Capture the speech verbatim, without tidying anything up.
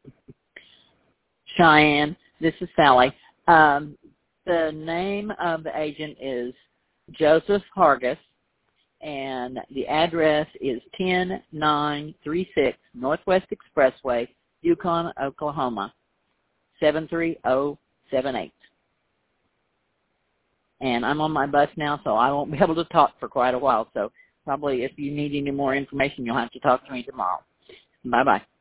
Cheyenne, this is Sally. Um, the name of the agent is Joseph Hargis, and the address is ten nine three six Northwest Expressway, Yukon, Oklahoma, seven three zero seven eight. And I'm on my bus now, so I won't be able to talk for quite a while. So probably if you need any more information, you'll have to talk to me tomorrow. Bye-bye.